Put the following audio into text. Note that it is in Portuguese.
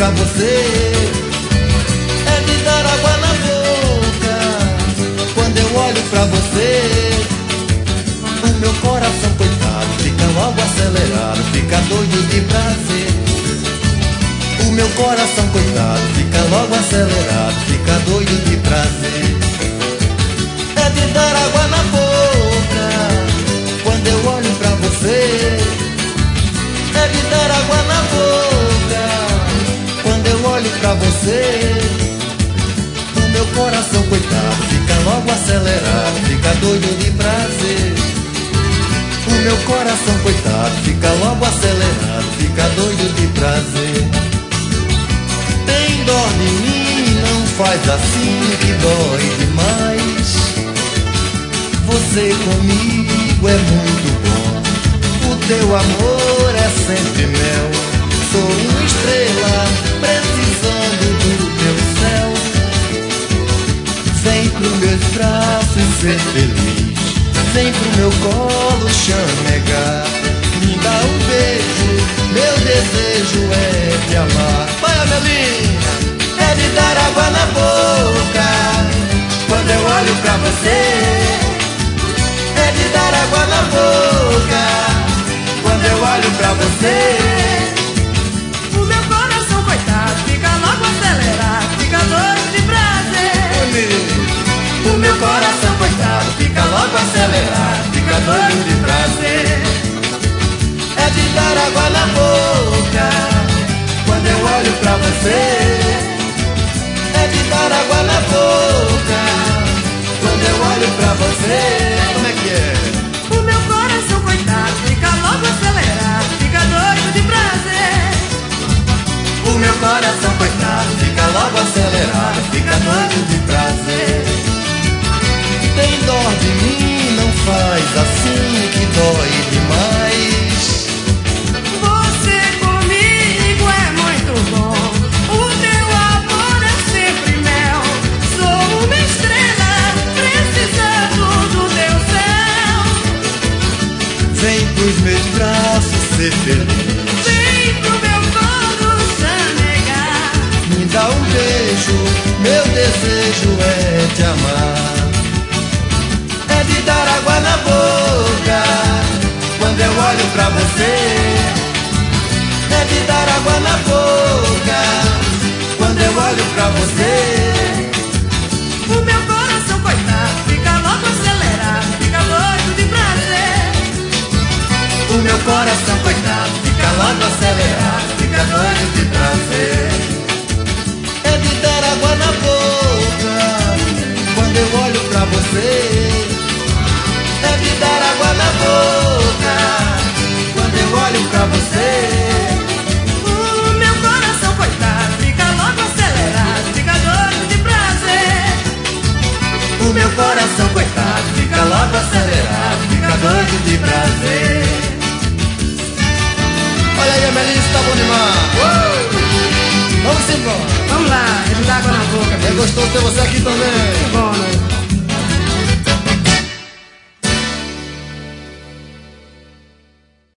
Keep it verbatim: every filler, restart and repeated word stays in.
pra você é de dar água na boca. Quando eu olho pra você, o meu coração, coitado, fica logo acelerado, fica doido de prazer. O meu coração, coitado, fica logo acelerado, fica doido de prazer. É de dar água na boca. Quando eu olho pra você, é de dar água na boca. Quando eu olho pra você, o meu coração, coitado, fica logo acelerado, fica doido de prazer. O meu coração, coitado, fica logo acelerado, fica doido de prazer. Tem dó de mim, não faz assim que dói demais. Você comigo é muito bom, o teu amor é sempre mel. Sou uma estrela precisando do teu céu. Vem pros meus braços ser feliz, vem pro meu colo chamegar. Me dá um beijo, meu desejo é te amar. Vai, Amelinha! É de dar água na boca. Quando eu olho pra você, é de dar água na boca. Quando eu olho pra você, o meu coração, coitado, fica logo acelerado, fica doido de prazer. o meu coração, coitado, fica logo acelerado, fica doido de prazer. É de dar água na boca. Quando eu olho pra você, é de dar água na boca. Quando eu olho pra você, como é que é? O meu coração, coitado, fica logo acelerado, fica doido de prazer. O meu coração, coitado, fica logo acelerado, fica doido de prazer. Tem dó de mim, não faz assim que dói demais. Você comigo é muito bom, o teu amor é sempre mel. Sou uma estrela precisando do teu céu. Vem pros meus braços ser feliz, Vem pro meu colo chamegar. me dá um beijo, meu desejo é te amar. É de dar água na boca. Quando eu olho pra você, é de dar água na boca. Quando eu olho pra você, O meu coração, coitado, fica logo acelerado, fica doido de prazer. o meu coração, coitado, fica logo acelerado, fica doido de prazer. É de dar água na boca. Quando eu olho pra você, é de dar água na boca. Quando eu olho pra você, O meu coração, coitado, fica logo acelerado, fica doido de prazer. o meu coração, coitado, fica logo acelerado, fica doido de prazer. Olha aí, Amelinha, tá bom demais. Uh! Vamos embora. Vamos lá, é de dar água na boca. É gostoso ter você aqui também. Bom, né?